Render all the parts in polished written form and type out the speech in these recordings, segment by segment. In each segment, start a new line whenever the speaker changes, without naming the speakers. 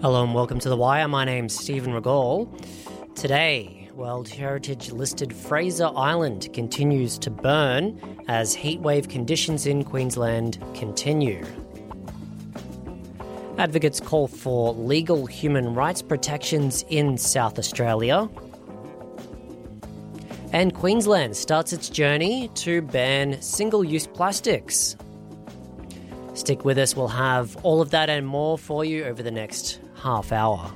Hello and welcome to The Wire. My name's Stephen Regal. Today, World Heritage listed Fraser Island continues to burn as heatwave conditions in Queensland continue. Advocates call for legal human rights protections in South Australia. And Queensland starts its journey to ban single-use plastics. Stick with us, we'll have all of that and more for you over the next half hour.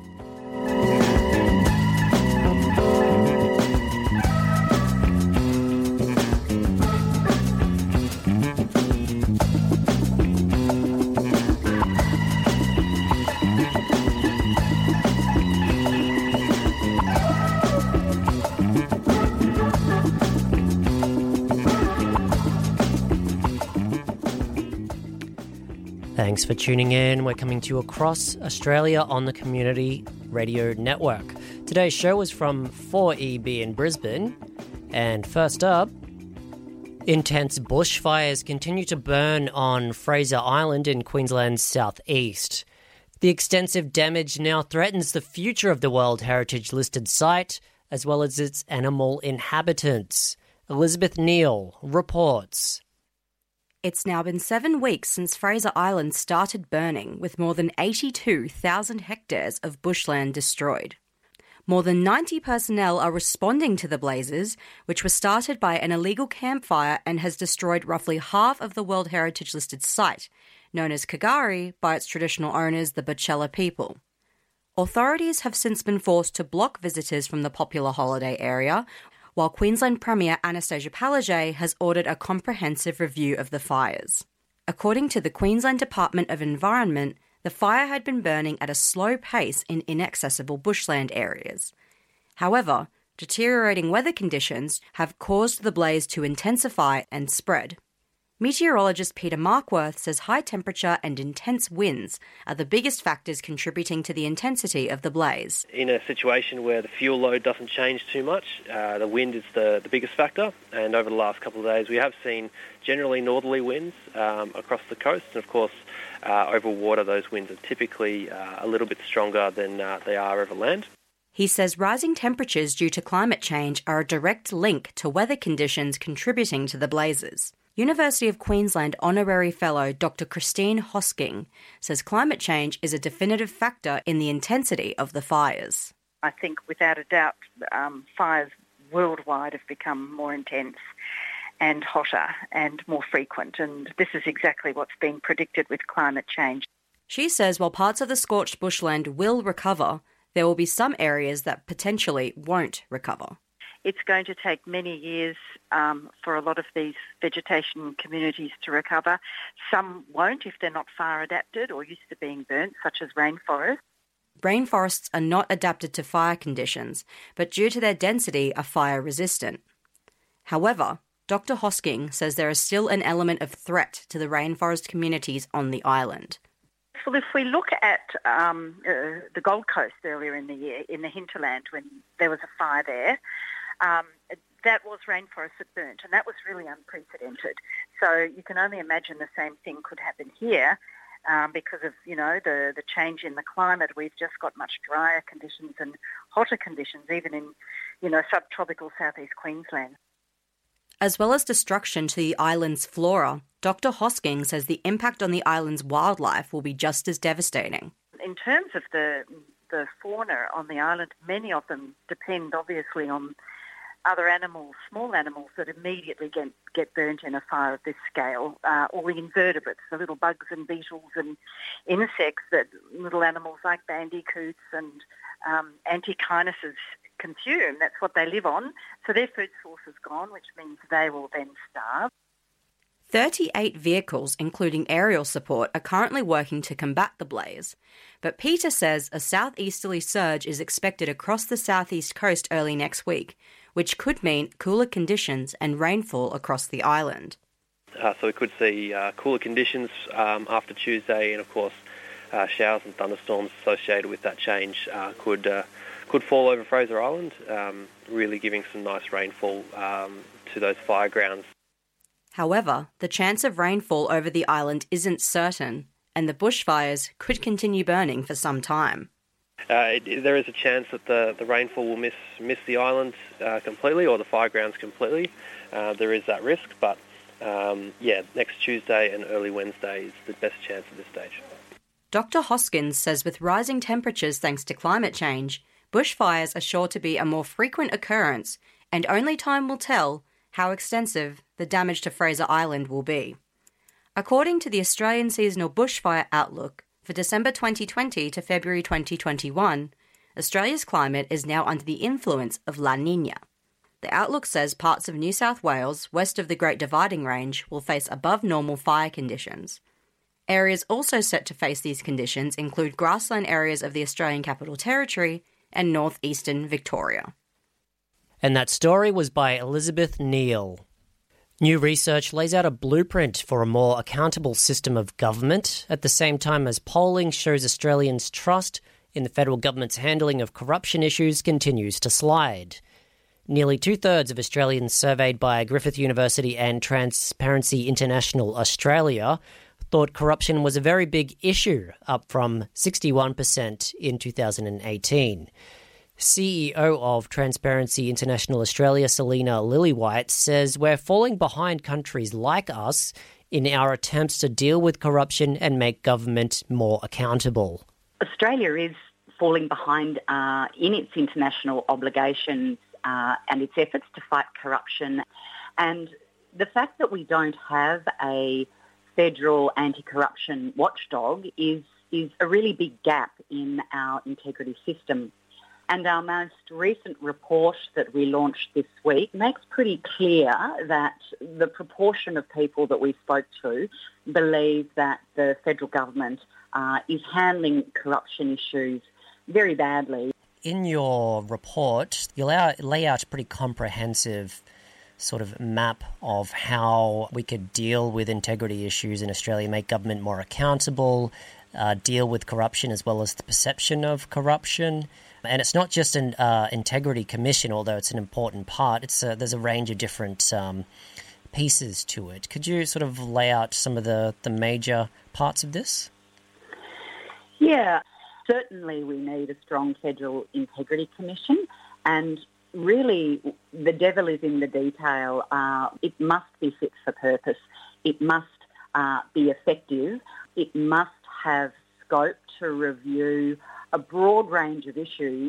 Thanks for tuning in. We're coming to you across Australia on the Community Radio Network. Today's show is from 4EB in Brisbane. And first up, intense bushfires continue to burn on Fraser Island in Queensland's southeast. The extensive damage now threatens the future of the World Heritage listed site, as well as its animal inhabitants. Elizabeth Neal reports.
It's now been 7 weeks since Fraser Island started burning, with more than 82,000 hectares of bushland destroyed. More than 90 personnel are responding to the blazes, which were started by an illegal campfire and has destroyed roughly half of the World Heritage listed site, known as Kagari by its traditional owners, the Butchella people. Authorities have since been forced to block visitors from the popular holiday area, while Queensland Premier Anastasia Palaszczuk has ordered a comprehensive review of the fires. According to the Queensland Department of Environment, the fire had been burning at a slow pace in inaccessible bushland areas. However, deteriorating weather conditions have caused the blaze to intensify and spread. Meteorologist Peter Markworth says high temperature and intense winds are the biggest factors contributing to the intensity of the blaze.
In a situation where the fuel load doesn't change too much, the wind is the biggest factor, and over the last couple of days we have seen generally northerly winds across the coast, and of course over water those winds are typically a little bit stronger than they are over land.
He says rising temperatures due to climate change are a direct link to weather conditions contributing to the blazes. University of Queensland Honorary Fellow Dr. Christine Hosking says climate change is a definitive factor in the intensity of the fires.
I think without a doubt fires worldwide have become more intense and hotter and more frequent, and this is exactly what's being predicted with climate change.
She says while parts of the scorched bushland will recover, there will be some areas that potentially won't recover.
It's going to take many years for a lot of these vegetation communities to recover. Some won't if they're not fire adapted or used to being burnt, such as rainforests.
Rainforests are not adapted to fire conditions, but due to their density are fire resistant. However, Dr. Hosking says there is still an element of threat to the rainforest communities on the island.
Well, if we look at the Gold Coast earlier in the year, in the hinterland, when there was a fire there, that was rainforest that burnt, and that was really unprecedented. So you can only imagine the same thing could happen here because of, the change in the climate. We've just got much drier conditions and hotter conditions, even in, subtropical southeast Queensland.
As well as destruction to the island's flora, Dr. Hosking says the impact on the island's wildlife will be just as devastating.
In terms of the fauna on the island, many of them depend obviously on other animals, small animals that immediately get burnt in a fire of this scale, or the invertebrates, the little bugs and beetles and insects that little animals like bandicoots and antechinus consume. That's what they live on. So their food source is gone, which means they will then starve.
38 vehicles, including aerial support, are currently working to combat the blaze. But Peter says a southeasterly surge is expected across the southeast coast early next week, which could mean cooler conditions and rainfall across the island.
So we could see cooler conditions after Tuesday, and of course showers and thunderstorms associated with that change could fall over Fraser Island, really giving some nice rainfall to those fire grounds.
However, the chance of rainfall over the island isn't certain, and the bushfires could continue burning for some time.
There is a chance that the rainfall will miss the island completely, or the fire grounds completely. There is that risk, but next Tuesday and early Wednesday is the best chance at this stage.
Dr. Hoskins says with rising temperatures thanks to climate change, bushfires are sure to be a more frequent occurrence, and only time will tell how extensive the damage to Fraser Island will be. According to the Australian Seasonal Bushfire Outlook for December 2020 to February 2021, Australia's climate is now under the influence of La Niña. The outlook says parts of New South Wales, west of the Great Dividing Range, will face above normal fire conditions. Areas also set to face these conditions include grassland areas of the Australian Capital Territory and northeastern Victoria.
And that story was by Elizabeth Neal. New research lays out a blueprint for a more accountable system of government at the same time as polling shows Australians' trust in the federal government's handling of corruption issues continues to slide. Nearly two-thirds of Australians surveyed by Griffith University and Transparency International Australia thought corruption was a very big issue, up from 61% in 2018. CEO of Transparency International Australia, Selena Lillywhite, says we're falling behind countries like us in our attempts to deal with corruption and make government more accountable.
Australia is falling behind in its international obligations and its efforts to fight corruption. And the fact that we don't have a federal anti-corruption watchdog is a really big gap in our integrity system. And our most recent report that we launched this week makes pretty clear that the proportion of people that we spoke to believe that the federal government is handling corruption issues very badly.
In your report, you lay out a pretty comprehensive sort of map of how we could deal with integrity issues in Australia, make government more accountable, deal with corruption as well as the perception of corruption. And it's not just an integrity commission, although it's an important part. There's a range of different pieces to it. Could you sort of lay out some of the major parts of this?
Yeah, certainly we need a strong federal integrity commission, and really the devil is in the detail. It must be fit for purpose. It must be effective. It must have scope to review a broad range of issues,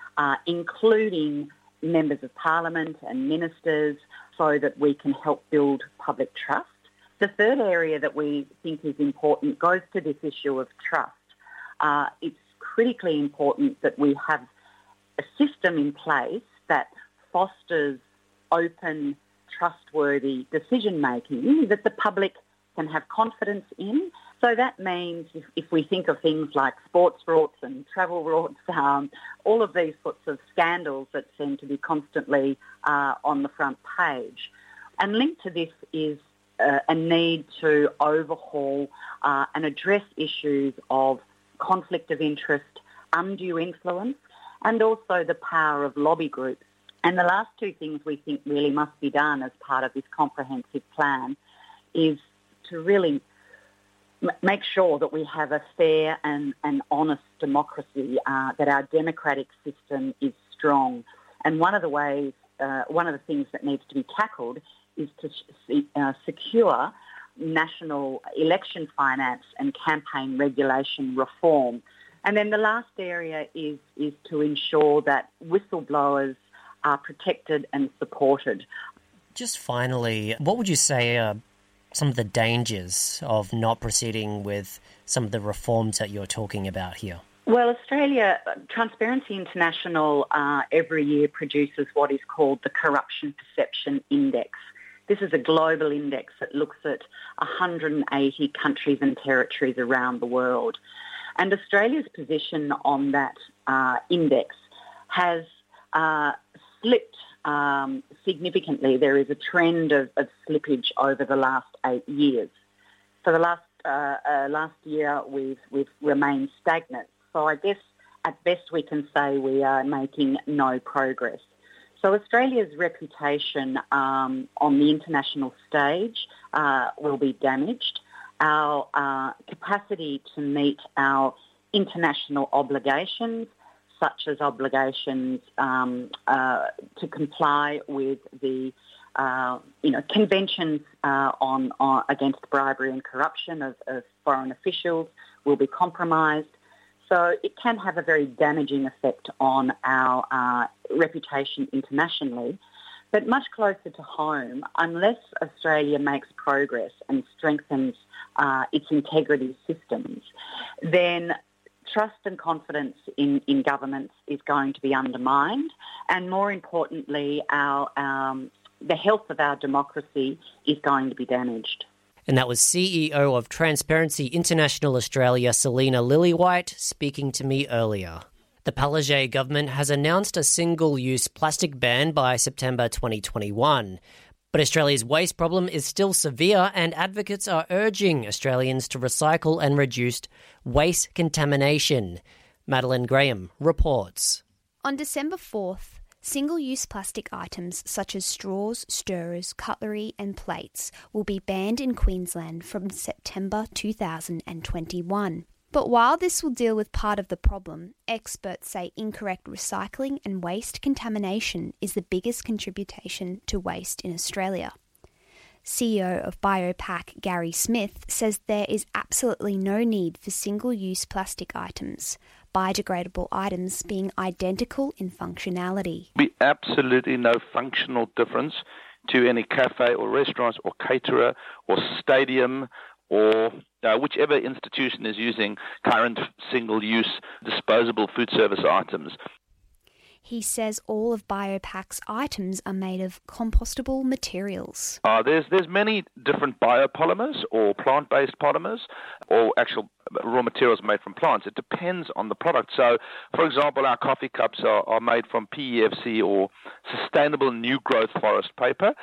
including members of parliament and ministers, so that we can help build public trust. The third area that we think is important goes to this issue of trust. It's critically important that we have a system in place that fosters open, trustworthy decision-making that the public can have confidence in. So that means if we think of things like sports rorts and travel rorts, all of these sorts of scandals that seem to be constantly on the front page. And linked to this is a need to overhaul and address issues of conflict of interest, undue influence, and also the power of lobby groups. And the last two things we think really must be done as part of this comprehensive plan is to really make sure that we have a fair and honest democracy, that our democratic system is strong. And one of the things that needs to be tackled is to secure national election finance and campaign regulation reform. And then the last area is to ensure that whistleblowers are protected and supported.
Just finally, what would you say are some of the dangers of not proceeding with some of the reforms that you're talking about here?
Well, Australia, Transparency International every year produces what is called the Corruption Perception Index. This is a global index that looks at 180 countries and territories around the world. And Australia's position on that index has slipped significantly. There is a trend of slippage over the last 8 years. For the last year, we've remained stagnant. So I guess at best we can say we are making no progress. So Australia's reputation on the international stage will be damaged. our capacity to meet our international obligations, such as obligations to comply with the conventions on against bribery and corruption of foreign officials, will be compromised. So it can have a very damaging effect on our reputation internationally. But much closer to home, unless Australia makes progress and strengthens its integrity systems, then trust and confidence in governments is going to be undermined. And more importantly, the health of our democracy is going to be damaged.
And that was CEO of Transparency International Australia, Selena Lillywhite, speaking to me earlier. The Palaszczuk government has announced a single-use plastic ban by September 2021. But Australia's waste problem is still severe, and advocates are urging Australians to recycle and reduce waste contamination. Madeline Graham reports.
On December 4th, single-use plastic items such as straws, stirrers, cutlery and plates will be banned in Queensland from September 2021. But while this will deal with part of the problem, experts say incorrect recycling and waste contamination is the biggest contribution to waste in Australia. CEO of BioPak, Gary Smith, says there is absolutely no need for single-use plastic items, biodegradable items being identical in functionality.
Be absolutely no functional difference to any cafe or restaurant or caterer or stadium or whichever institution is using current single-use disposable food service items.
He says all of BioPak's items are made of compostable materials.
There's many different biopolymers or plant-based polymers or actual raw materials made from plants. It depends on the product. So, for example, our coffee cups are made from PEFC or sustainable new growth forest paper.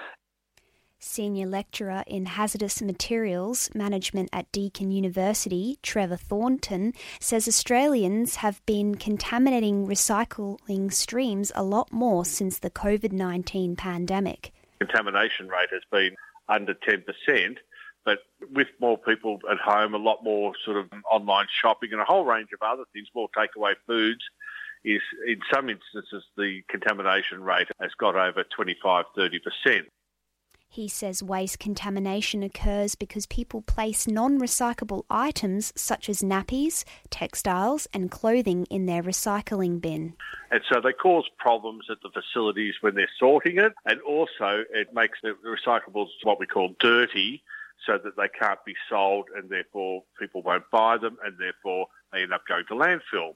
Senior lecturer in hazardous materials management at Deakin University, Trevor Thornton, says Australians have been contaminating recycling streams a lot more since the COVID-19 pandemic.
Contamination rate has been under 10%, but with more people at home, a lot more sort of online shopping and a whole range of other things, more takeaway foods, is in some instances the contamination rate has got over 25-30%.
He says waste contamination occurs because people place non-recyclable items such as nappies, textiles and clothing in their recycling bin.
And so they cause problems at the facilities when they're sorting it, and also it makes the recyclables what we call dirty so that they can't be sold and therefore people won't buy them and therefore they end up going to landfill.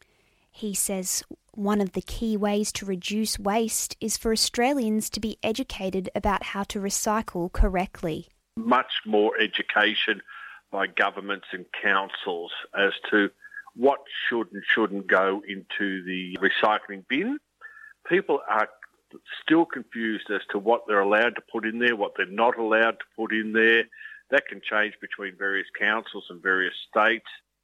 He says one of the key ways to reduce waste is for Australians to be educated about how to recycle correctly.
Much more education by governments and councils as to what should and shouldn't go into the recycling bin. People are still confused as to what they're allowed to put in there, what they're not allowed to put in there. That can change between various councils and various states.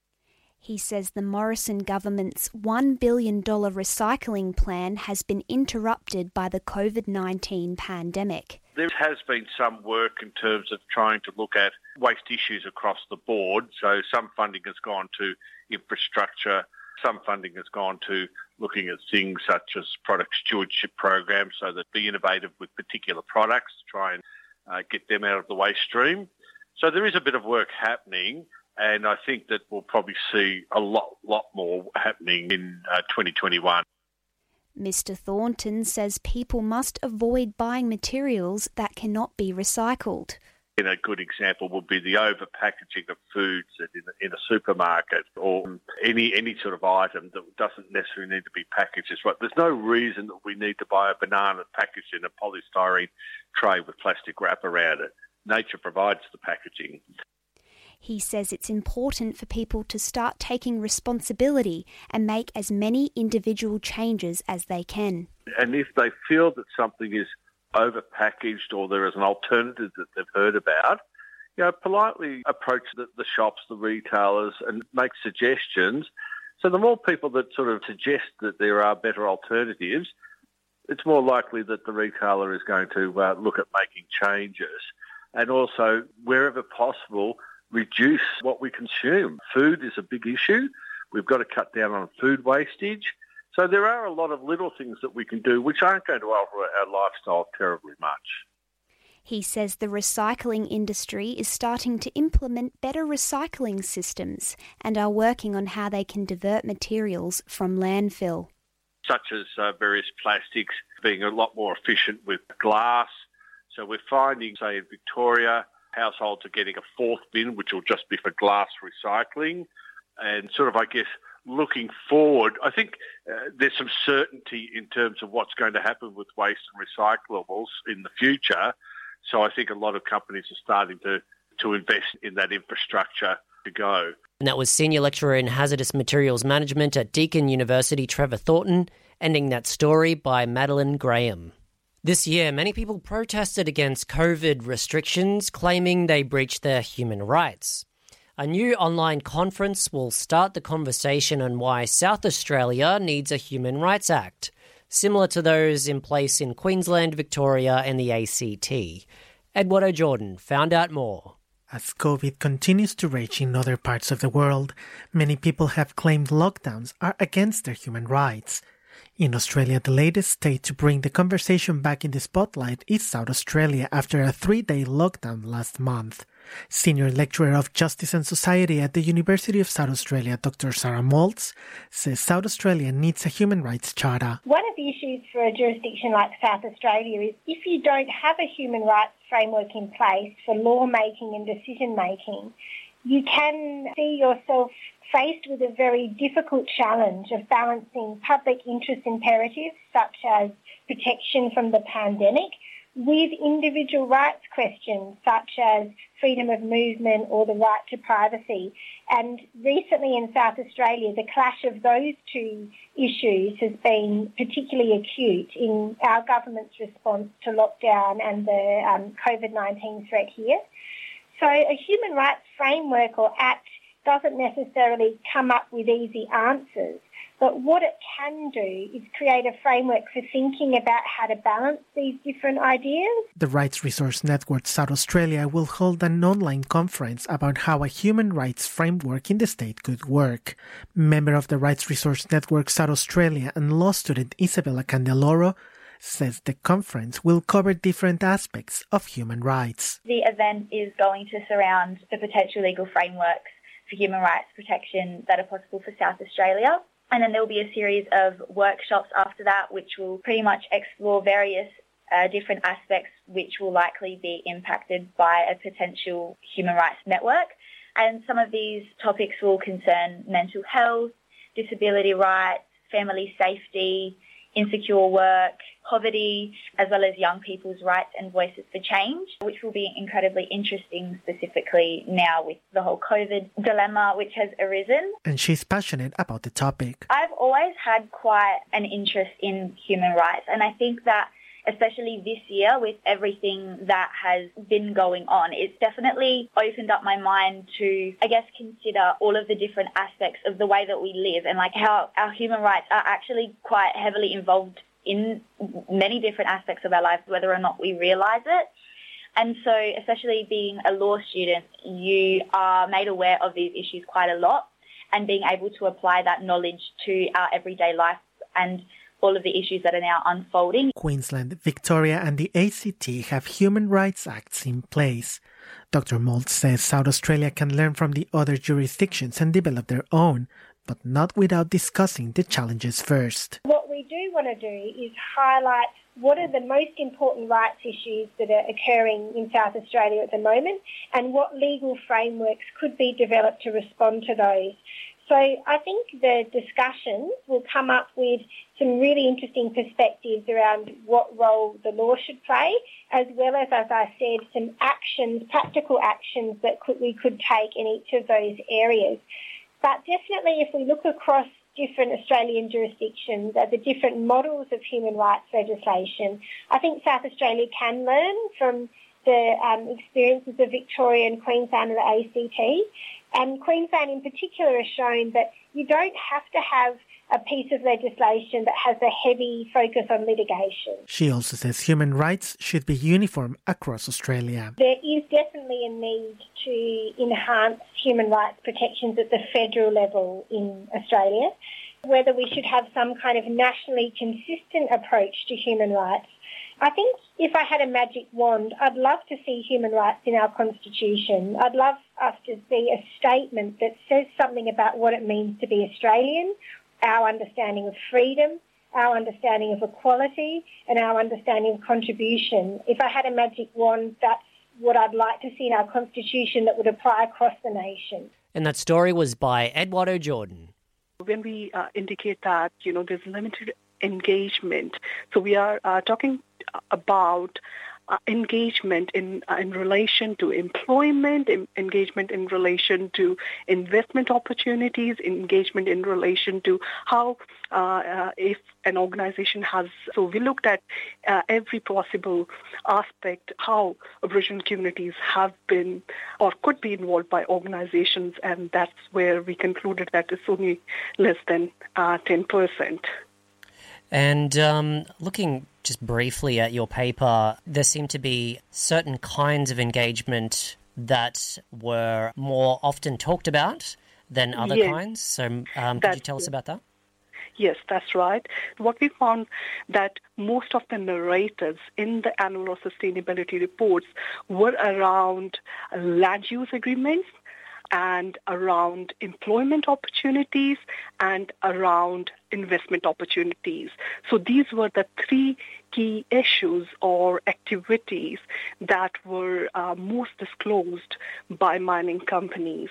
He says the Morrison government's $1 billion recycling plan has been interrupted by the COVID-19 pandemic.
There has been some work in terms of trying to look at waste issues across the board. So some funding has gone to infrastructure, some funding has gone to looking at things such as product stewardship programs so that be innovative with particular products to try and get them out of the waste stream. So there is a bit of work happening. And I think that we'll probably see a lot more happening in 2021.
Mr. Thornton says people must avoid buying materials that cannot be recycled.
A good example would be the over-packaging of foods in a supermarket or any sort of item that doesn't necessarily need to be packaged as well. There's no reason that we need to buy a banana packaged in a polystyrene tray with plastic wrap around it. Nature provides the packaging.
He says it's important for people to start taking responsibility and make as many individual changes as they can.
And if they feel that something is over-packaged or there is an alternative that they've heard about, politely approach the shops, the retailers and make suggestions. So the more people that sort of suggest that there are better alternatives, it's more likely that the retailer is going to look at making changes. And also, wherever possible, reduce what we consume. Food is a big issue. We've got to cut down on food wastage. So there are a lot of little things that we can do which aren't going to alter our lifestyle terribly much.
He says the recycling industry is starting to implement better recycling systems and are working on how they can divert materials from landfill.
Such as various plastics being a lot more efficient with glass. So we're finding, say, in Victoria, households are getting a fourth bin, which will just be for glass recycling. And sort of, I guess, looking forward, I think there's some certainty in terms of what's going to happen with waste and recyclables in the future. So I think a lot of companies are starting to invest in that infrastructure to go.
And that was Senior Lecturer in Hazardous Materials Management at Deakin University, Trevor Thornton, ending that story by Madeline Graham. This year, many people protested against COVID restrictions, claiming they breached their human rights. A new online conference will start the conversation on why South Australia needs a Human Rights Act, similar to those in place in Queensland, Victoria and the ACT. Eduardo Jordan found out more.
As COVID continues to rage in other parts of the world, many people have claimed lockdowns are against their human rights. In Australia, the latest state to bring the conversation back in the spotlight is South Australia after a 3-day lockdown last month. Senior Lecturer of Justice and Society at the University of South Australia, Dr. Sarah Maltz, says South Australia needs a human rights charter.
One of the issues for a jurisdiction like South Australia is if you don't have a human rights framework in place for lawmaking and decision-making, you can see yourself faced with a very difficult challenge of balancing public interest imperatives such as protection from the pandemic with individual rights questions such as freedom of movement or the right to privacy. And recently in South Australia, the clash of those two issues has been particularly acute in our government's response to lockdown and the COVID-19 threat here. So a human rights framework or act doesn't necessarily come up with easy answers, but what it can do is create a framework for thinking about how to balance these different ideas.
The Rights Resource Network South Australia will hold an online conference about how a human rights framework in the state could work. Member of the Rights Resource Network South Australia and law student Isabella Candeloro says the conference will cover different aspects of human rights.
The event is going to surround the potential legal frameworks for human rights protection that are possible for South Australia. And then there will be a series of workshops after that which will pretty much explore various different aspects which will likely be impacted by a potential human rights network. And some of these topics will concern mental health, disability rights, family safety, insecure work, poverty, as well as young people's rights and voices for change, which will be incredibly interesting specifically now with the whole COVID dilemma which has arisen.
And she's passionate about the topic.
I've always had quite an interest in human rights, and I think that especially this year with everything that has been going on, it's definitely opened up my mind to, I guess, consider all of the different aspects of the way that we live and like how our human rights are actually quite heavily involved in many different aspects of our lives, whether or not we realise it. And so, especially being a law student, you are made aware of these issues quite a lot, and being able to apply that knowledge to our everyday life and all of the issues that are now unfolding.
Queensland, Victoria and the ACT have human rights acts in place. Dr. Maltz says South Australia can learn from the other jurisdictions and develop their own, but not without discussing the challenges first.
What we do want to do is highlight what are the most important rights issues that are occurring in South Australia at the moment and what legal frameworks could be developed to respond to those. So I think the discussions will come up with some really interesting perspectives around what role the law should play, as well as I said, some actions, practical actions that we could take in each of those areas. But definitely if we look across different Australian jurisdictions at the different models of human rights legislation, I think South Australia can learn from the experiences of Victoria and Queensland and the ACT. And Queensland in particular has shown that you don't have to have a piece of legislation that has a heavy focus on litigation.
She also says human rights should be uniform across Australia.
There is definitely a need to enhance human rights protections at the federal level in Australia. Whether we should have some kind of nationally consistent approach to human rights. I think if I had a magic wand, I'd love to see human rights in our Constitution. I'd love us to see a statement that says something about what it means to be Australian, our understanding of freedom, our understanding of equality, and our understanding of contribution. If I had a magic wand, that's what I'd like to see in our Constitution that would apply across the nation.
And that story was by Eduardo Jordan.
When we indicate that, there's limited engagement, so we are talking about engagement in relation to employment, engagement in relation to investment opportunities, engagement in relation to how if an organization has. So we looked at every possible aspect, how Aboriginal communities have been or could be involved by organizations, and that's where we concluded that it's only less than 10%.
And looking just briefly at your paper, there seem to be certain kinds of engagement that were more often talked about than other kinds. So could you tell us about that?
Yes, that's right. What we found that most of the narratives in the annual sustainability reports were around land use agreements and around employment opportunities and around investment opportunities. So these were the three key issues or activities that were most disclosed by mining companies.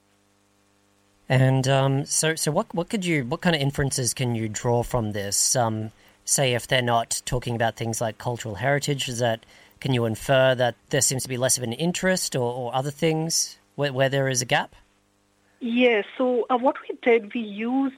And so what kind of inferences can you draw from this? Say if they're not talking about things like cultural heritage, can you infer that there seems to be less of an interest or other things where there is a gap?
Yes. So what we did, we used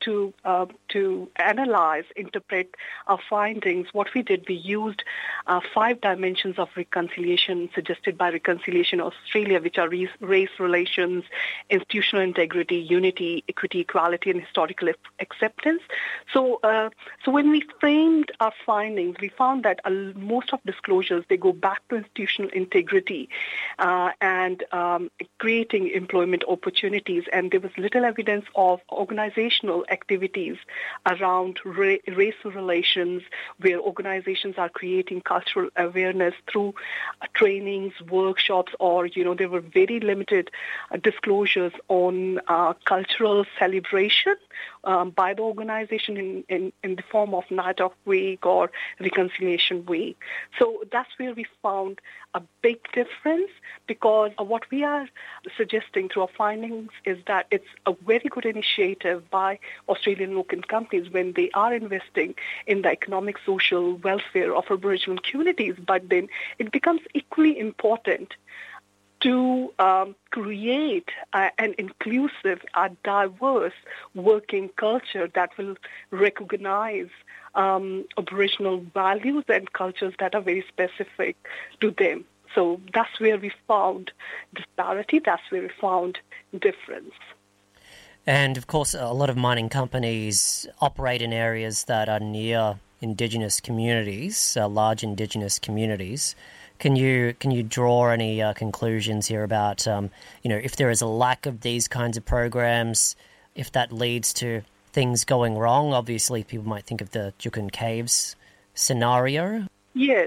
to analyze, interpret our findings. What we did, we used 5 dimensions of reconciliation suggested by Reconciliation Australia, which are race relations, institutional integrity, unity, equity, equality, and historical acceptance. So when we framed our findings, we found that most of disclosures, they go back to institutional integrity and creating employment opportunities. And there was little evidence of organizational activities around racial relations, where organizations are creating cultural awareness through trainings, workshops, or, there were very limited disclosures on cultural celebration by the organization in the form of Night of Week or Reconciliation Week. So that's where we found a big difference, because what we are suggesting through our findings is that it's a very good initiative by Australian local companies when they are investing in the economic, social welfare of Aboriginal communities, but then it becomes equally important to create an inclusive, diverse working culture that will recognize Aboriginal values and cultures that are very specific to them. So that's where we found disparity, that's where we found difference.
And, of course, a lot of mining companies operate in areas that are near Indigenous communities, large Indigenous communities. Can you draw any conclusions here about, if there is a lack of these kinds of programs, if that leads to things going wrong? Obviously, people might think of the Juukan Caves scenario.
Yes.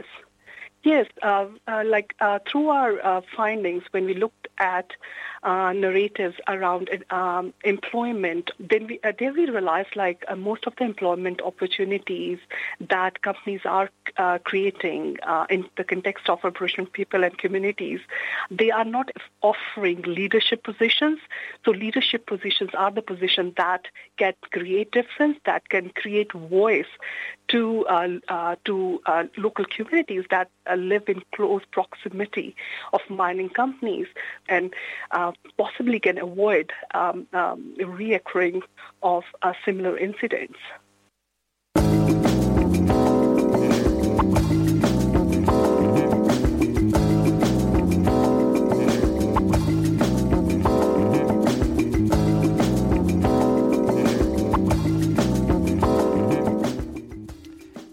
Through our findings, when we looked at narratives around employment, then we realized most of the employment opportunities that companies are creating in the context of Aboriginal people and communities, they are not offering leadership positions. So leadership positions are the positions that can create difference, that can create voice to local communities that live in close proximity of mining companies, and possibly can avoid reoccurring of similar incidents.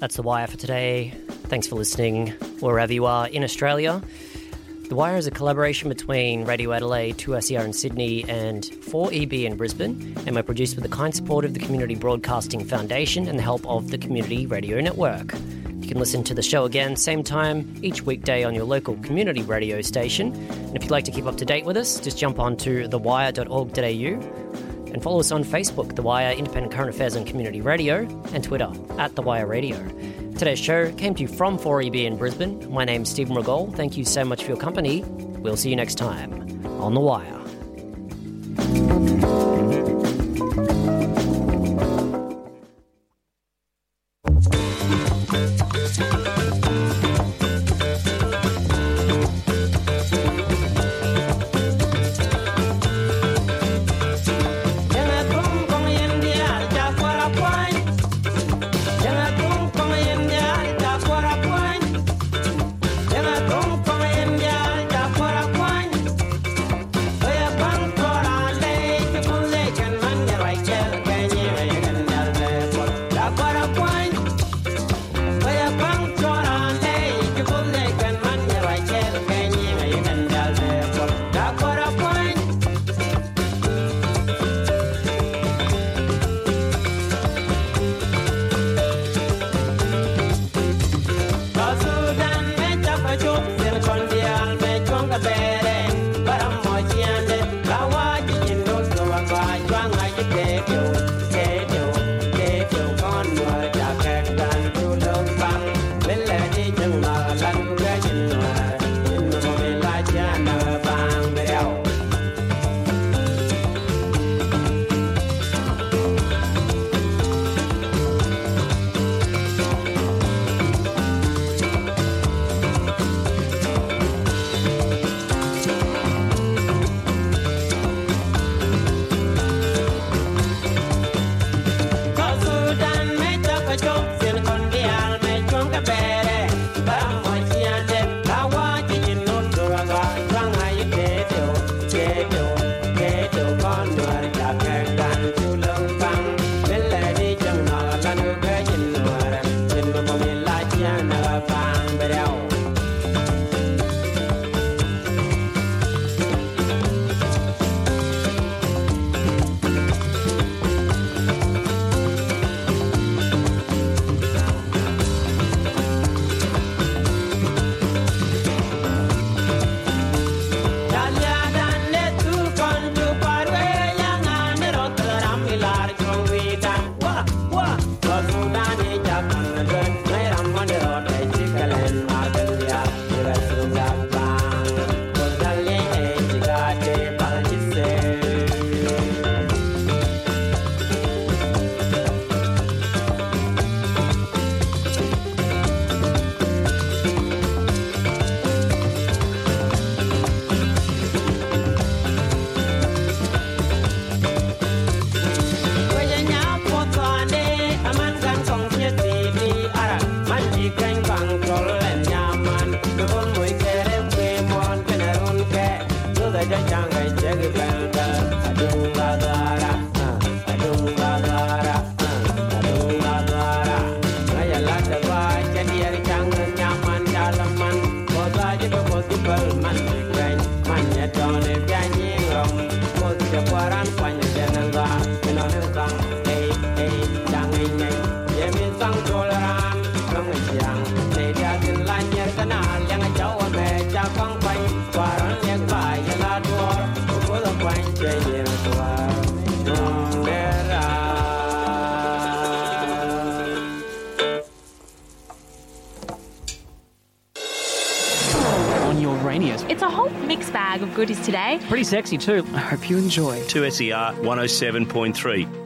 That's The Wire for today. Thanks for listening wherever you are in Australia. The Wire is a collaboration between Radio Adelaide, 2SER in Sydney and 4EB in Brisbane, and we're produced with the kind support of the Community Broadcasting Foundation and the help of the Community Radio Network. You can listen to the show again, same time, each weekday on your local community radio station. And if you'd like to keep up to date with us, just jump on to thewire.org.au and follow us on Facebook, The Wire, Independent Current Affairs and Community Radio, and Twitter, @TheWire Radio. Today's show came to you from 4EB in Brisbane. My name's Stephen Regol. Thank you so much for your company. We'll see you next time on The Wire.
It's a whole mixed bag of goodies today.
Pretty sexy too.
I hope you enjoy.
2SER 107.3.